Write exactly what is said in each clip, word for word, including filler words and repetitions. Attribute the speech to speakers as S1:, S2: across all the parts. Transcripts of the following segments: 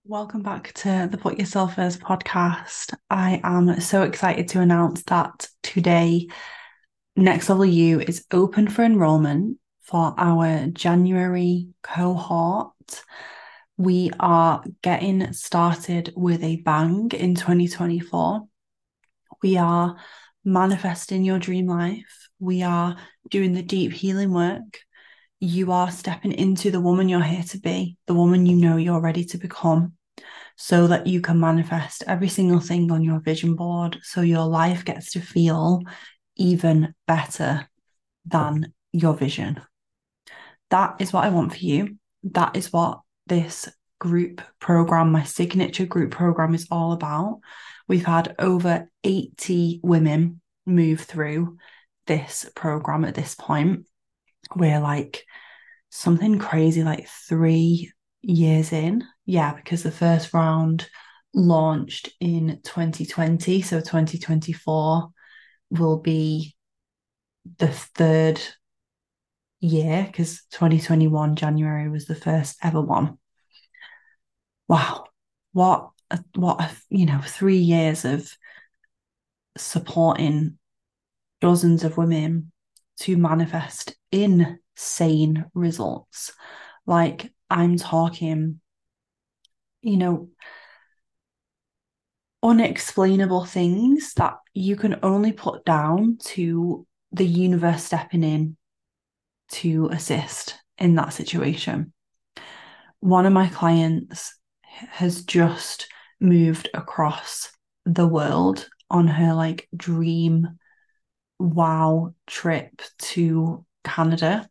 S1: Welcome back to the Put Yourself First podcast. I am so excited to announce that today, Next Level You is open for enrollment for our January cohort. We are getting started with a bang in twenty twenty-four. We are manifesting your dream life. We are doing the deep healing work. You are stepping into the woman you're here to be, the woman you know you're ready to become, so that you can manifest every single thing on your vision board so your life gets to feel even better than your vision. That is what I want for you. That is what this group program, my signature group program, is all about. We've had over eighty women move through this program at this point. We're like something crazy, like three years in. Yeah, because the first round launched in twenty twenty. So twenty twenty-four will be the third year because twenty twenty-one January was the first ever one. Wow. What, a, what, a, you know, three years of supporting dozens of women to manifest insane results. Like, I'm talking, you know, unexplainable things that you can only put down to the universe stepping in to assist in that situation. One of my clients has just moved across the world on her like dream wow trip to Canada.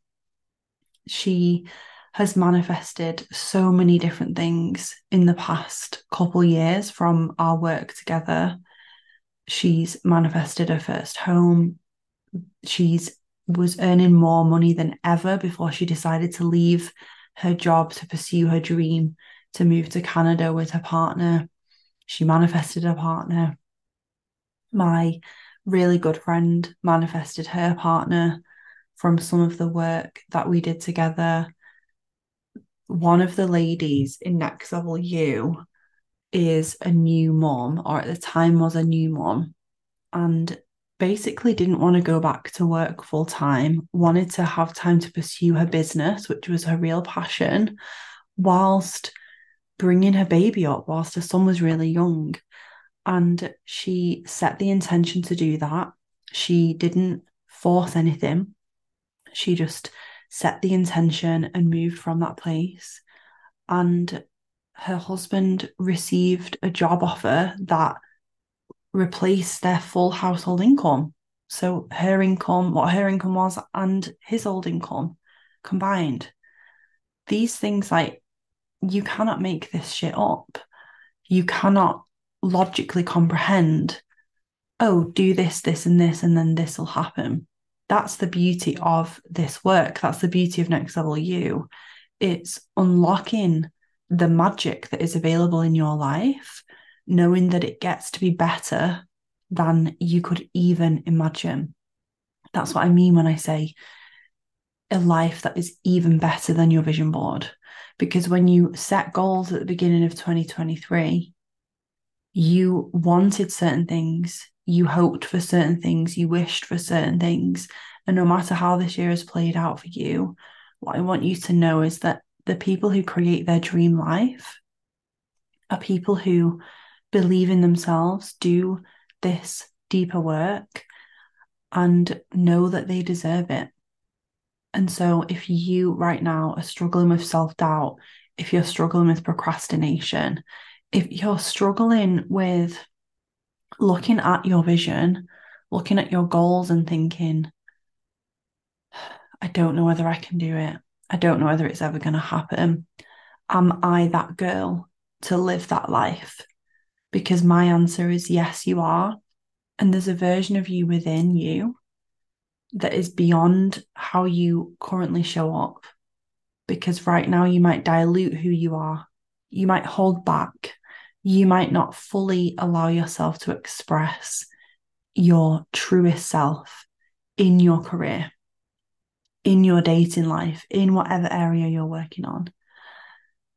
S1: She has manifested so many different things in the past couple years from our work together. She's manifested her first home. She's was earning more money than ever before she decided to leave her job to pursue her dream to move to Canada with her partner. She manifested a partner. My really good friend manifested her partner from some of the work that we did together. One of the ladies in Next Level You is a new mom, or at the time was a new mom, and basically didn't want to go back to work full time, wanted to have time to pursue her business, which was her real passion, whilst bringing her baby up, whilst her son was really young. And she set the intention to do that. She didn't force anything. She just set the intention and moved from that place. And her husband received a job offer that replaced their full household income. So her income, what her income was, and his old income combined. These things, like, you cannot make this shit up. You cannot logically comprehend, oh, do this, this, and this, and then this will happen. That's the beauty of this work. That's the beauty of Next Level You. It's unlocking the magic that is available in your life, knowing that it gets to be better than you could even imagine. That's what I mean when I say a life that is even better than your vision board. Because when you set goals at the beginning of twenty twenty-three, you wanted certain things, you hoped for certain things, you wished for certain things. And no matter how this year has played out for you, what I want you to know is that the people who create their dream life are people who believe in themselves, do this deeper work, and know that they deserve it. And so if you right now are struggling with self-doubt, if you're struggling with procrastination, if you're struggling with looking at your vision, looking at your goals and thinking, I don't know whether I can do it. I don't know whether it's ever going to happen. Am I that girl to live that life? Because my answer is yes, you are. And there's a version of you within you that is beyond how you currently show up. Because right now you might dilute who you are. You might hold back. You might not fully allow yourself to express your truest self in your career, in your dating life, in whatever area you're working on.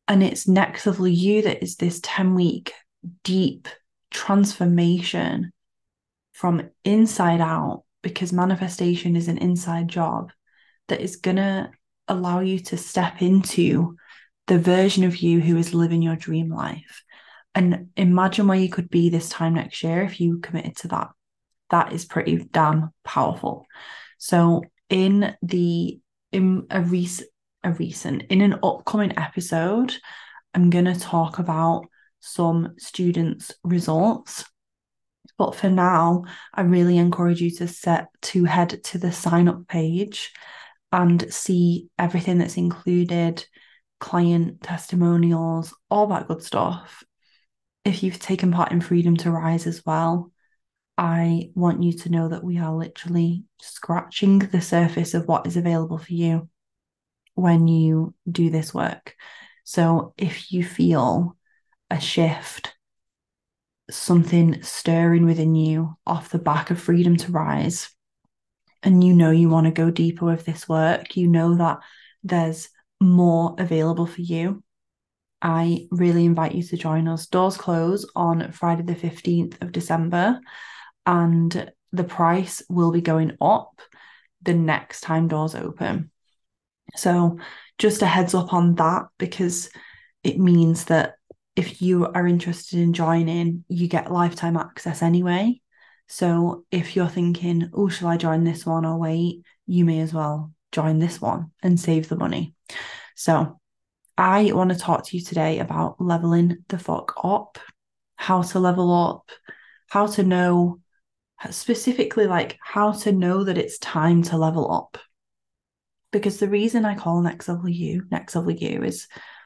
S1: And it's Next Level You that is this ten week deep transformation from inside out, because manifestation is an inside job that is going to allow you to step into the version of you who is living your dream life. And imagine where you could be this time next year if you committed to that. That is pretty damn powerful. So in the in a recent a recent in an upcoming episode, I'm going to talk about some students' results. But for now, I really encourage you to set to head to the sign up page and see everything that's included, client testimonials, all that good stuff. If you've taken part in Freedom to Rise as well, I want you to know that we are literally scratching the surface of what is available for you when you do this work. So if you feel a shift, something stirring within you off the back of Freedom to Rise, and you know you want to go deeper with this work, you know that there's more available for you, I really invite you to join us. Doors close on Friday the fifteenth of December, and the price will be going up the next time doors open. So just a heads up on that, because it means that if you are interested in joining, you get lifetime access anyway. So if you're thinking, oh, shall I join this one or wait, you may as well join this one and save the money. So I want to talk to you today about leveling the fuck up, how to level up, how to know, specifically like how to know that it's time to level up. Because the reason I call Next Level You, Next Level You is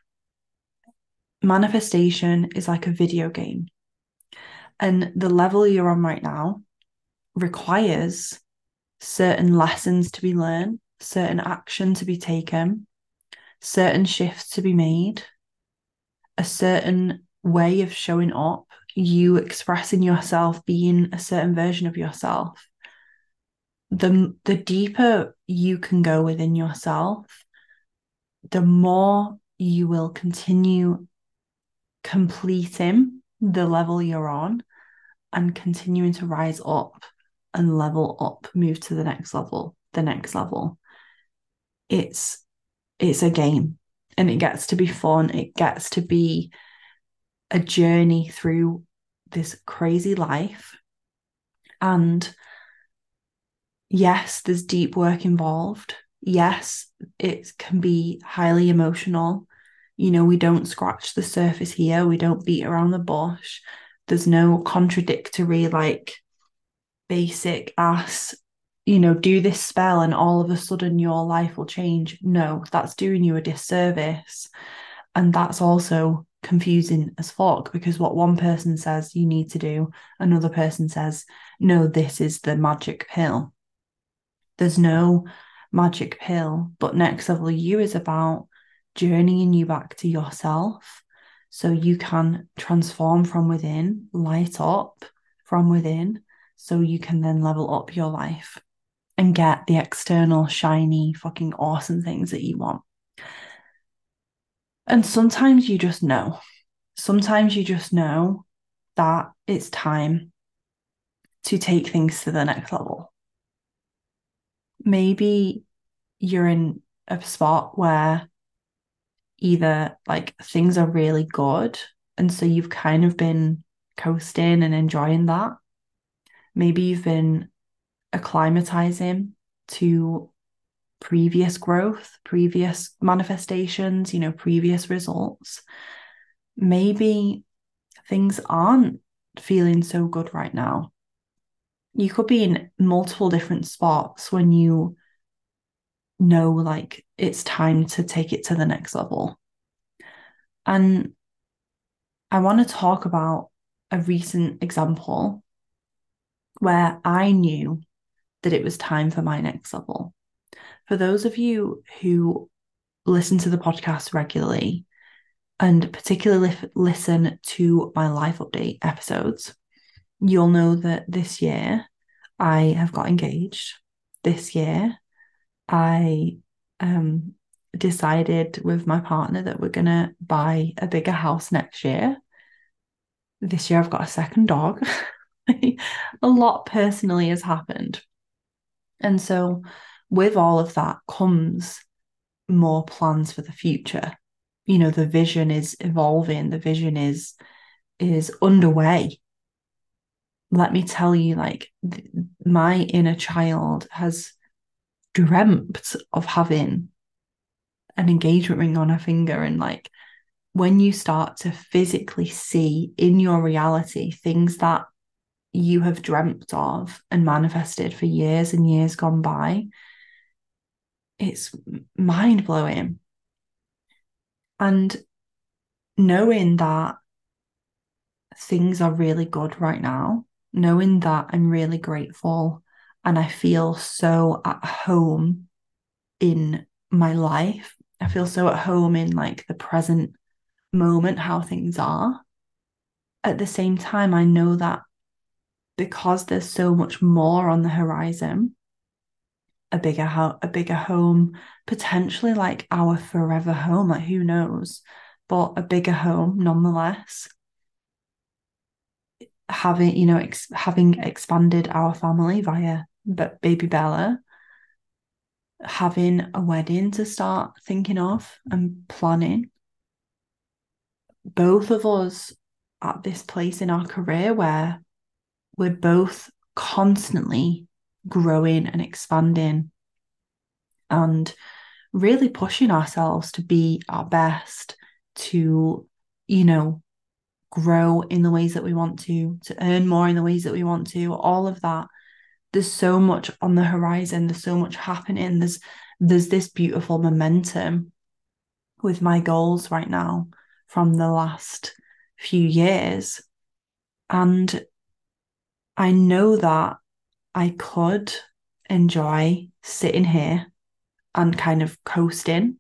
S1: manifestation is like a video game. And the level you're on right now requires certain lessons to be learned, certain action to be taken, certain shifts to be made, a certain way of showing up, you expressing yourself, being a certain version of yourself. The, the deeper you can go within yourself, the more you will continue completing the level you're on and continuing to rise up and level up, move to the next level, the next level. It's it's a game, and it gets to be fun. It gets to be a journey through this crazy life. And yes, there's deep work involved. Yes, it can be highly emotional. You know, we don't scratch the surface here. We don't beat around the bush. There's no contradictory, like, basic ass, you know, do this spell and all of a sudden your life will change. No, that's doing you a disservice. And that's also confusing as fuck, because what one person says you need to do, another person says, no, this is the magic pill. There's no magic pill, but Next Level You is about journeying you back to yourself so you can transform from within, light up from within, so you can then level up your life and get the external, shiny, fucking awesome things that you want. And sometimes you just know. Sometimes you just know that it's time to take things to the next level. Maybe you're in a spot where either like things are really good, and so you've kind of been coasting and enjoying that. Maybe you've been acclimatizing to previous growth, previous manifestations, you know, previous results. Maybe things aren't feeling so good right now. You could be in multiple different spots when you know, like, it's time to take it to the next level. And I want to talk about a recent example where I knew that it was time for my next level. For those of you who listen to the podcast regularly, and particularly listen to my life update episodes, you'll know that this year I have got engaged. This year I um decided with my partner that we're going to buy a bigger house next year. This year I've got a second dog. A lot personally has happened. And so with all of that comes more plans for the future. You know, the vision is evolving, the vision is is underway. Let me tell you, like, th- my inner child has dreamt of having an engagement ring on her finger. And like, when you start to physically see in your reality things that you have dreamt of and manifested for years and years gone by, it's mind blowing. And knowing that things are really good right now, knowing that I'm really grateful and I feel so at home in my life. I feel so at home in like the present moment, how things are. At the same time, I know that because there's so much more on the horizon, a bigger house, a bigger home, potentially like our forever home, like who knows, but a bigger home nonetheless. Having, you know, ex- having expanded our family via but baby Bella, having a wedding to start thinking of and planning. Both of us at this place in our career where we're both constantly growing and expanding and really pushing ourselves to be our best, to, you know, grow in the ways that we want to, to earn more in the ways that we want to, all of that. There's so much on the horizon. There's so much happening. There's there's this beautiful momentum with my goals right now from the last few years. And I know that I could enjoy sitting here and kind of coasting,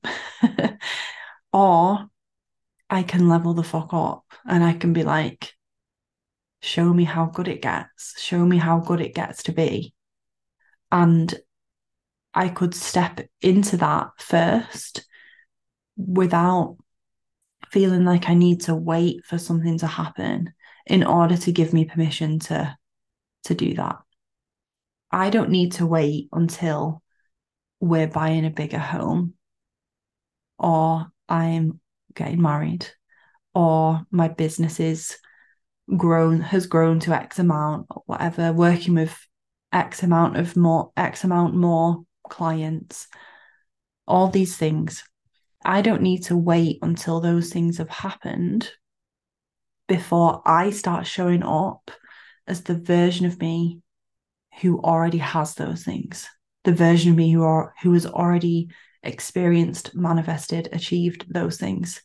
S1: or I can level the fuck up and I can be like, show me how good it gets, show me how good it gets to be. And I could step into that first without feeling like I need to wait for something to happen in order to give me permission to, to do that. I don't need to wait until we're buying a bigger home or I'm getting married or my business is grown has grown to X amount or whatever, working with X amount of more X amount more clients, all these things. I don't need to wait until those things have happened before I start showing up as the version of me who already has those things, the version of me who are who has already experienced, manifested, achieved those things.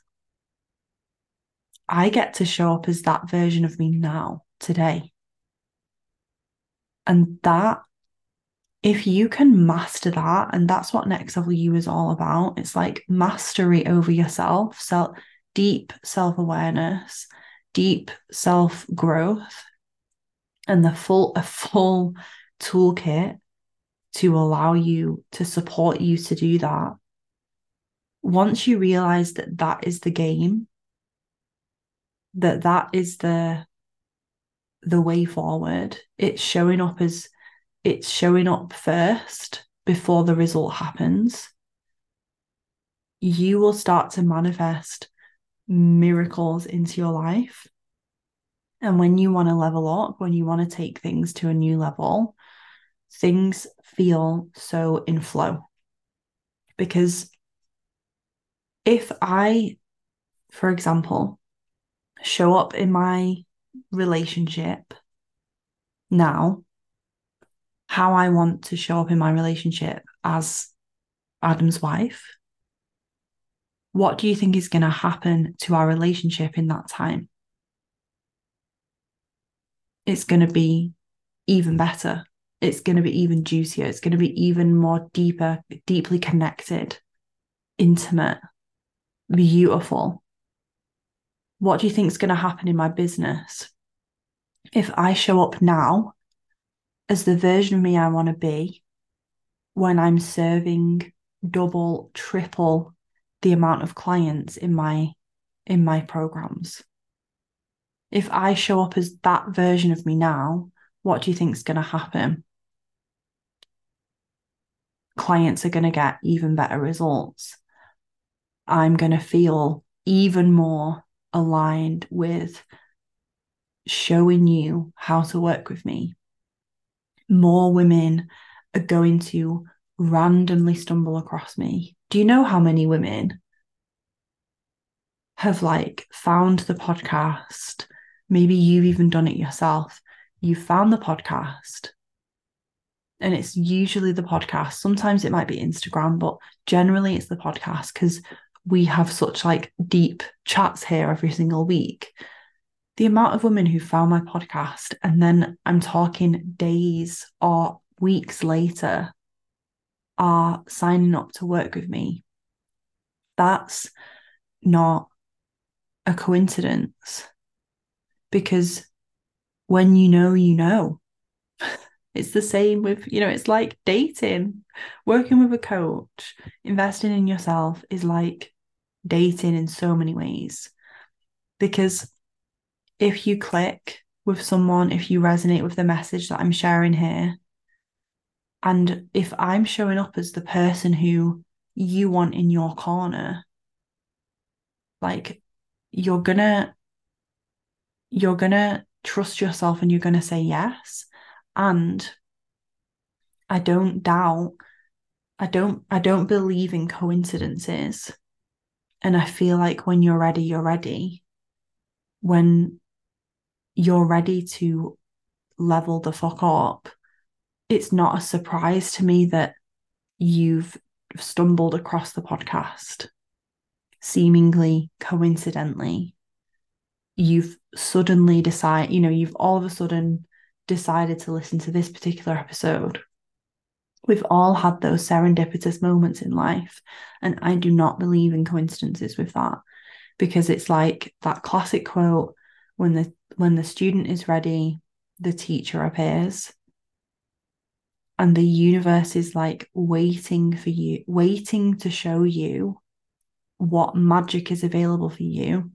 S1: I get to show up as that version of me now, today. And that, if you can master that, and that's what Next Level You is all about, it's like mastery over yourself, self, deep self-awareness, deep self-growth, and the full, a full toolkit to allow you, to support you to do that. Once you realize that that is the game, that that is the the way forward, it's showing up as it's showing up first before the result happens, you will start to manifest miracles into your life. And when you want to level up, when you want to take things to a new level, things feel so in flow. Because if I, for example, show up in my relationship now, how I want to show up in my relationship as Adam's wife, what do you think is going to happen to our relationship in that time? It's going to be even better. It's going to be even juicier. It's going to be even more deeper, deeply connected, intimate, beautiful. What do you think is going to happen in my business if I show up now as the version of me I want to be when I'm serving double, triple the amount of clients in my in my programs. If I show up as that version of me now, what do you think is going to happen? Clients are going to get even better results. I'm going to feel even more aligned with showing you how to work with me. More women are going to randomly stumble across me. Do you know how many women have like found the podcast? Maybe you've even done it yourself. You found the podcast, and it's usually the podcast. Sometimes it might be Instagram, but generally it's the podcast because we have such like deep chats here every single week. The amount of women who found my podcast and then I'm talking days or weeks later are signing up to work with me. That's not a coincidence, because when you know, you know. It's the same with, you know, it's like dating. Working with a coach, investing in yourself is like dating in so many ways. Because if you click with someone, if you resonate with the message that I'm sharing here, and if I'm showing up as the person who you want in your corner, like you're gonna you're gonna trust yourself and you're gonna say yes. And I don't doubt, I don't I don't believe in coincidences. And I feel like when you're ready, you're ready. When you're ready to level the fuck up, it's not a surprise to me that you've stumbled across the podcast seemingly coincidentally. You've suddenly decided, you know, you've all of a sudden decided to listen to this particular episode. We've all had those serendipitous moments in life, and I do not believe in coincidences with that, because it's like that classic quote, when the when the student is ready, the teacher appears. And the universe is like waiting for you, waiting to show you what magic is available for you.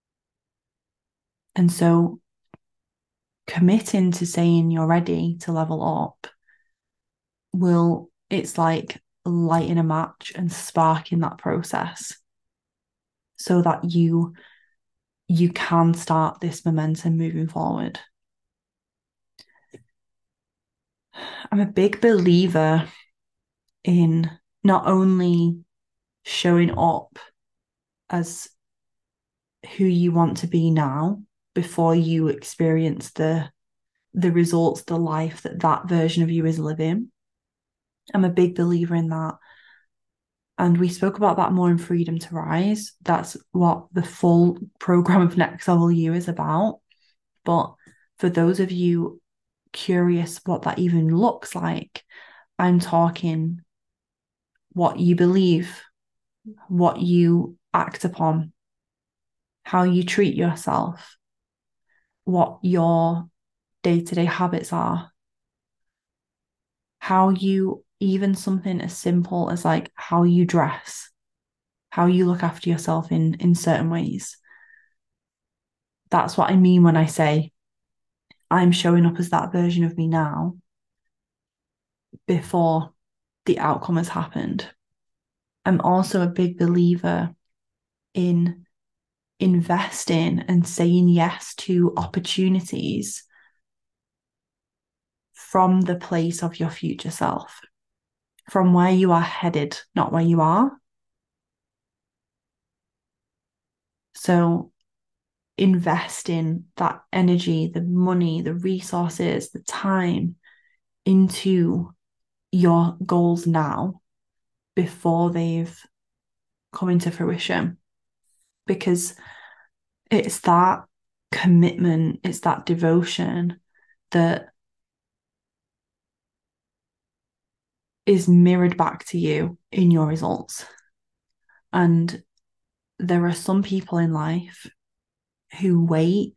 S1: And so committing to saying you're ready to level up will, it's like lighting a match and sparking that process so that you you can start this momentum moving forward. I'm a big believer in not only showing up as who you want to be now before you experience the the results, the life that that version of you is living. I'm a big believer in that. And we spoke about that more in Freedom to Rise. That's what the full program of Next Level You is about. But for those of you curious what that even looks like, I'm talking what you believe, what you act upon, how you treat yourself, what your day-to-day habits are, how you, even something as simple as like how you dress, how you look after yourself in in certain ways. That's what I mean when I say I'm showing up as that version of me now before the outcome has happened. I'm also a big believer in investing and saying yes to opportunities from the place of your future self, from where you are headed, not where you are. So investing that energy, the money, the resources, the time into your goals now before they've come into fruition. Because it's that commitment, it's that devotion that is mirrored back to you in your results. And there are some people in life who wait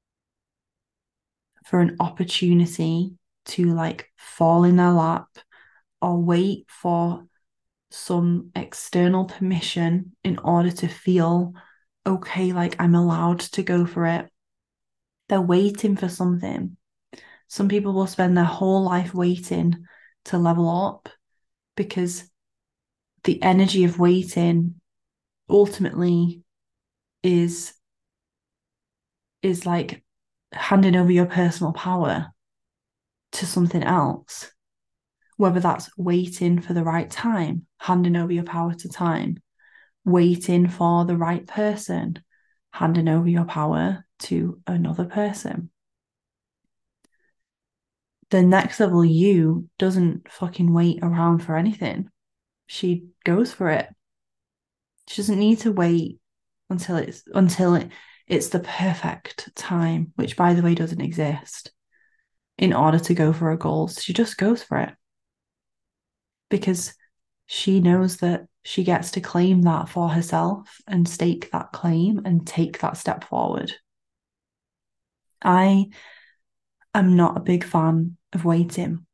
S1: for an opportunity to like fall in their lap, or wait for some external permission in order to feel okay, like I'm allowed to go for it. They're waiting for something. Some people will spend their whole life waiting to level up because the energy of waiting ultimately is is like handing over your personal power to something else, whether that's waiting for the right time, handing over your power to time, waiting for the right person, handing over your power to another person. The next level you doesn't fucking wait around for anything. She goes for it. She doesn't need to wait until it's until it, it's the perfect time, which by the way doesn't exist, in order to go for her goals. She just goes for it because she knows that she gets to claim that for herself and stake that claim and take that step forward. I am not a big fan of waiting.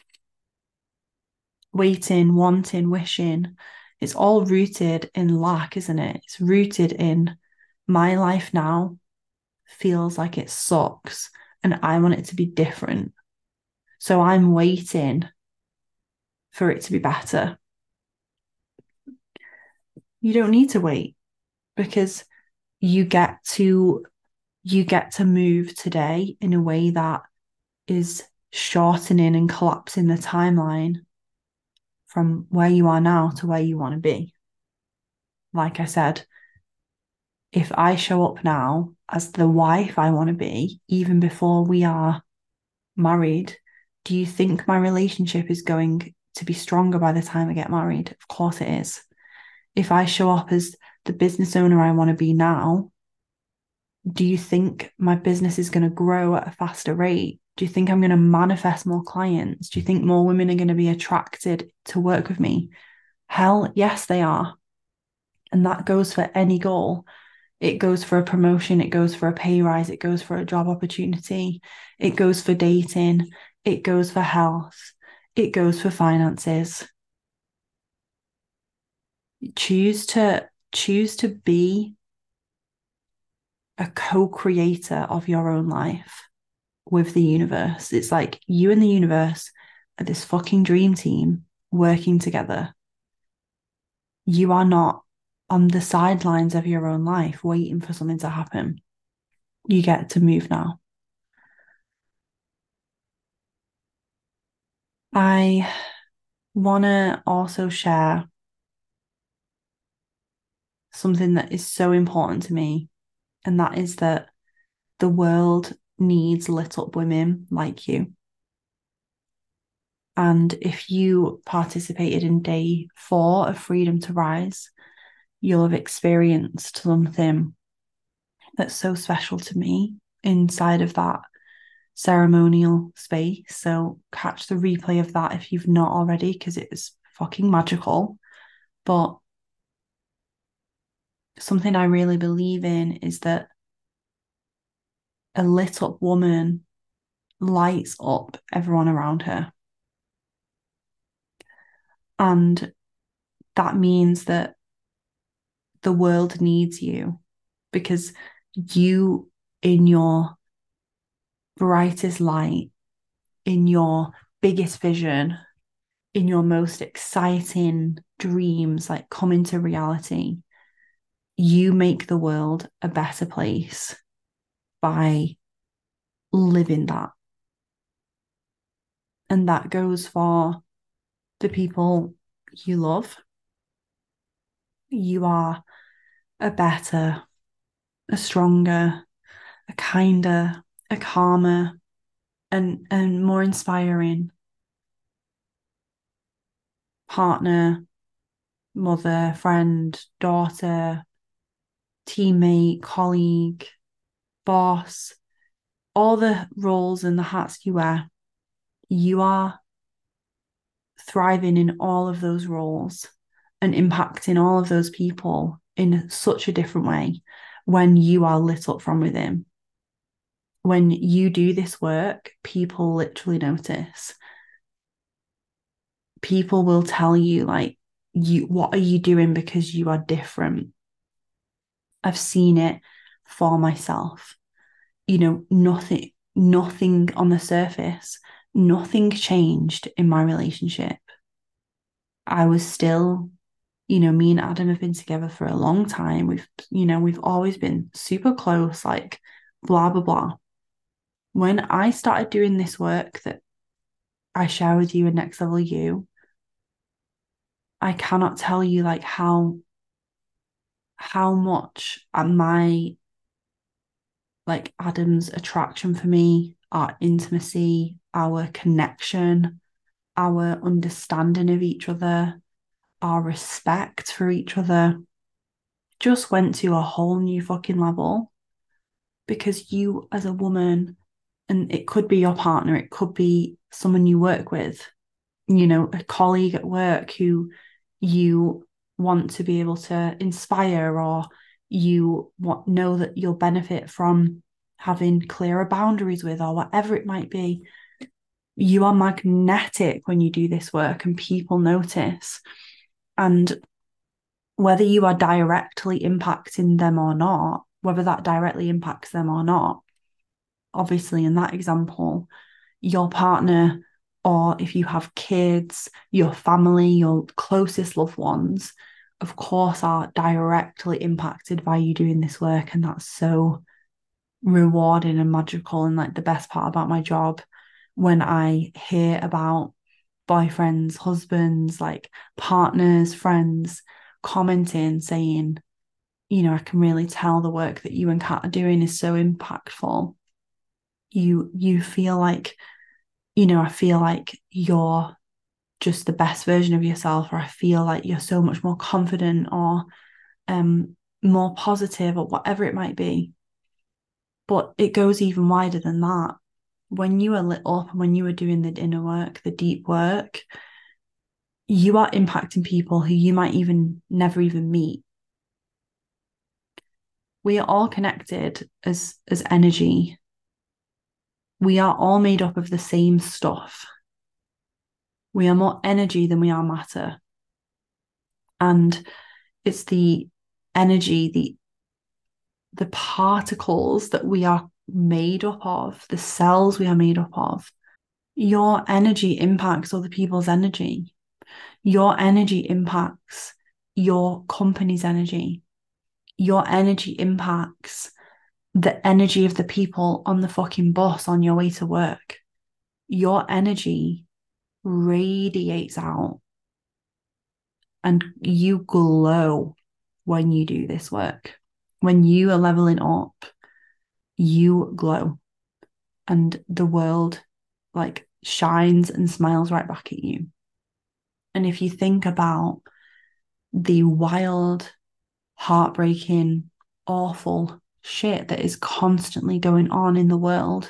S1: Waiting, wanting, wishing. It's all rooted in lack, isn't it? It's rooted in my life now feels like it sucks and I want it to be different. So I'm waiting for it to be better. You don't need to wait because you get to you get to move today in a way that is shortening and collapsing the timeline from where you are now to where you want to be. Like I said, if I show up now as the wife I want to be, even before we are married, do you think my relationship is going to be stronger by the time I get married? Of course it is. If I show up as the business owner I want to be now, do you think my business is going to grow at a faster rate? Do you think I'm going to manifest more clients? Do you think more women are going to be attracted to work with me? Hell, yes, they are. And that goes for any goal. It goes for a promotion, it goes for a pay rise, it goes for a job opportunity, it goes for dating, it goes for health, it goes for finances. Choose to choose to be a co-creator of your own life with the universe. It's like you and the universe are this fucking dream team working together. You are not on the sidelines of your own life waiting for something to happen. You get to move now. I want to also share something that is so important to me, and that is that the world needs lit up women like you. And if you participated in day four of Freedom to Rise, you'll have experienced something that's so special to me inside of that ceremonial space. So catch the replay of that if you've not already, because it is fucking magical. But something I really believe in is that a lit up woman lights up everyone around her. And that means that the world needs you because you, in your brightest light, in your biggest vision, in your most exciting dreams, like come into reality, you make the world a better place by living that. And that goes for the people you love. You are a better, a stronger, a kinder, a calmer, and, and more inspiring partner, mother, friend, daughter, teammate, colleague, boss, all the roles and the hats you wear. You are thriving in all of those roles and impacting all of those people in such a different way when you are lit up from within. When you do this work, people literally notice. People will tell you, like, you what are you doing because you are different? I've seen it for myself. You know, nothing, nothing on the surface, nothing changed in my relationship. I was still, you know, me and Adam have been together for a long time. We've, you know, we've always been super close, like blah, blah, blah. When I started doing this work that I share with you in Next Level You, I cannot tell you like how how much my like Adam's attraction for me, our intimacy, our connection, our understanding of each other, our respect for each other just went to a whole new fucking level because you as a woman, and it could be your partner, it could be someone you work with, you know, a colleague at work who you want to be able to inspire, or you want know that you'll benefit from having clearer boundaries with, or whatever it might be. You are magnetic when you do this work and people notice. And whether you are directly impacting them or not, whether that directly impacts them or not, obviously in that example, your partner, or if you have kids, your family, your closest loved ones, of course, are directly impacted by you doing this work. And that's so rewarding and magical. And like the best part about my job, when I hear about boyfriends, husbands, like partners, friends commenting, saying, you know, I can really tell the work that you and Kat are doing is so impactful. You you feel like, you know, I feel like you're just the best version of yourself, or I feel like you're so much more confident, or um more positive, or whatever it might be. But it goes even wider than that. When you are lit up and when you are doing the inner work, the deep work, you are impacting people who you might even never even meet. We are all connected as as energy. We are all made up of the same stuff. We are more energy than we are matter. And it's the energy, the the particles that we are made up of, the cells we are made up of. Your energy impacts other people's energy. Your energy impacts your company's energy. Your energy impacts the energy of the people on the fucking bus on your way to work. Your energy radiates out, and you glow when you do this work. When you are leveling up, you glow, and the world like shines and smiles right back at you. And if you think about the wild, heartbreaking, awful shit that is constantly going on in the world,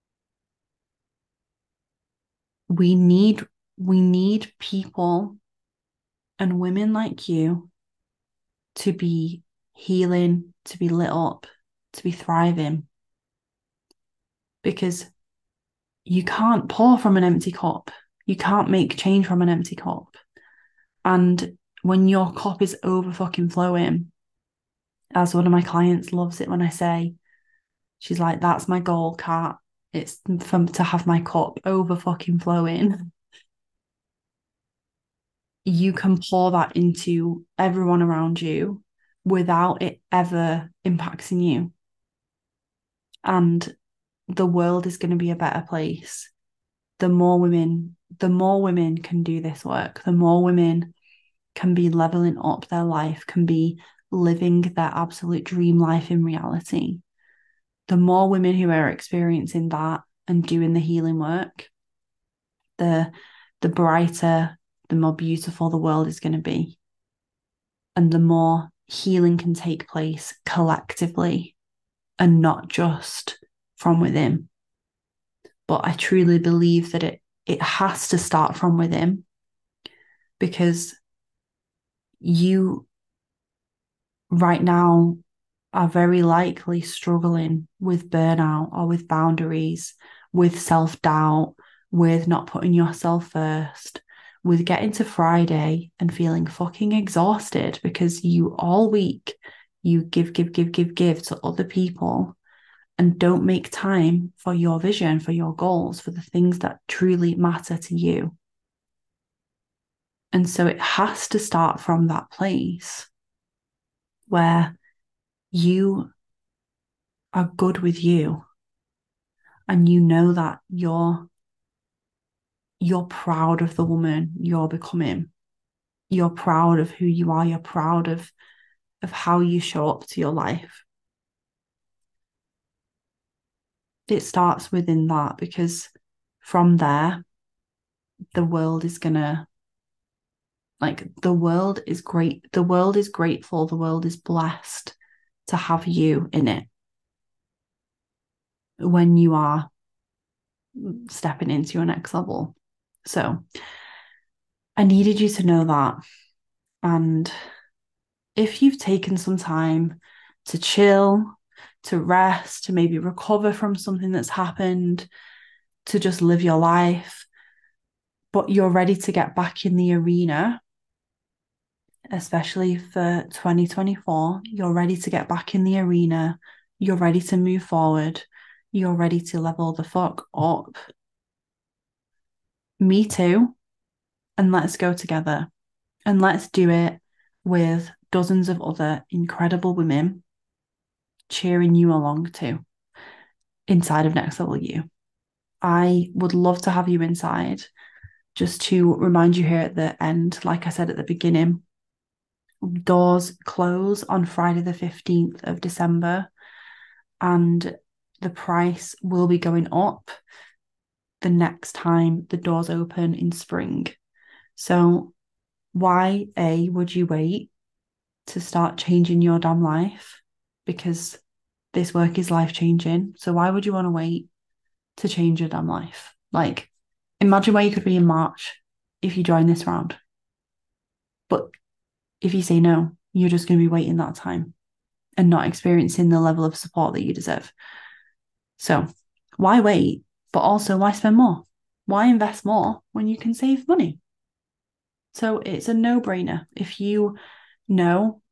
S1: we need we need people and women like you to be healing, to be lit up, to be thriving. Because you can't pour from an empty cup. You can't make change from an empty cup. And when your cup is over fucking flowing, as one of my clients loves it when I say, she's like, that's my goal, Kat. It's for, to have my cup over fucking flowing. You can pour that into everyone around you without it ever impacting you. And the world is going to be a better place. The more women, the more women can do this work, the more women can be leveling up their life, can be living their absolute dream life in reality. The more women who are experiencing that and doing the healing work, the the brighter, the more beautiful the world is going to be. And the more healing can take place collectively and not just from within. But I truly believe that it it has to start from within, because you right now are very likely struggling with burnout, or with boundaries, with self-doubt, with not putting yourself first, with getting to Friday and feeling fucking exhausted because you all week you give, give, give, give, give to other people and don't make time for your vision, for your goals, for the things that truly matter to you. And so it has to start from that place where you are good with you and you know that you're you're proud of the woman you're becoming. You're proud of who you are. You're proud of, of how you show up to your life. It starts within that, because from there, the world is gonna, like, the world is great. The world is grateful. The world is blessed to have you in it when you are stepping into your next level. So I needed you to know that. And if you've taken some time to chill, to rest, to maybe recover from something that's happened, to just live your life, but you're ready to get back in the arena, especially for twenty twenty-four, you're ready to get back in the arena, you're ready to move forward, you're ready to level the fuck up. Me too. And let's go together. And let's do it with dozens of other incredible women cheering you along too, inside of Next Level You. I would love to have you inside. Just to remind you here at the end, like I said at the beginning, doors close on Friday the fifteenth of December, and the price will be going up the next time the doors open in spring. So why, A, would you wait to start changing your damn life? Because this work is life-changing. So why would you want to wait to change your damn life? Like, imagine where you could be in March if you join this round. But if you say no, you're just going to be waiting that time and not experiencing the level of support that you deserve. So why wait? But also, why spend more? Why invest more when you can save money? So it's a no-brainer. If you know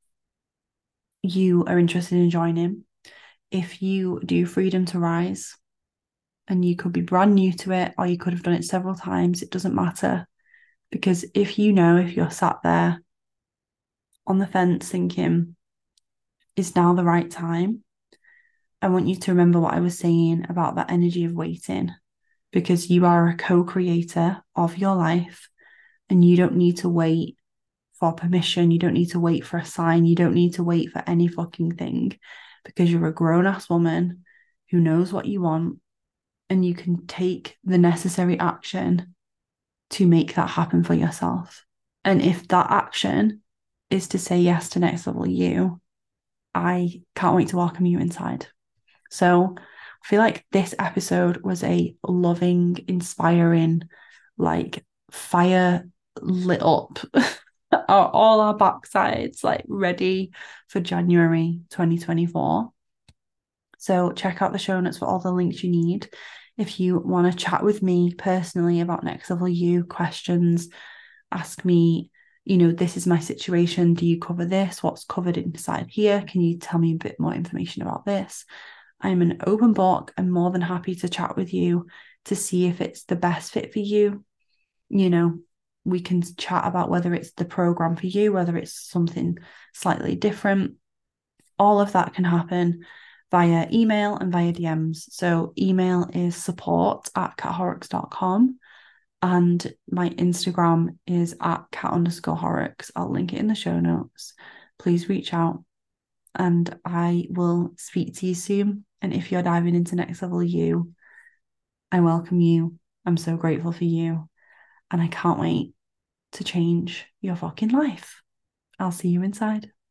S1: you are interested in joining, if you do Freedom to Rise, and you could be brand new to it, or you could have done it several times, it doesn't matter. Because if you know, if you're sat there on the fence thinking, is now the right time? I want you to remember what I was saying about that energy of waiting, because you are a co-creator of your life and you don't need to wait for permission. You don't need to wait for a sign. You don't need to wait for any fucking thing, because you're a grown-ass woman who knows what you want, and you can take the necessary action to make that happen for yourself. And if that action is to say yes to Next Level You, I can't wait to welcome you inside. So I feel like this episode was a loving, inspiring, like fire lit up all our backsides, like ready for January twenty twenty-four. So check out the show notes for all the links you need. If you want to chat with me personally about Next Level You, questions, ask me, you know, this is my situation. Do you cover this? What's covered inside here? Can you tell me a bit more information about this? I'm an open book. I'm more than happy to chat with you to see if it's the best fit for you. You know, we can chat about whether it's the program for you, whether it's something slightly different. All of that can happen via email and via D Ms. So email is support at cathorrocks dot com, and my Instagram is at cat underscore horrocks. I'll link it in the show notes. Please reach out and I will speak to you soon. And if you're diving into Next Level You, I welcome you. I'm so grateful for you. And I can't wait to change your fucking life. I'll see you inside.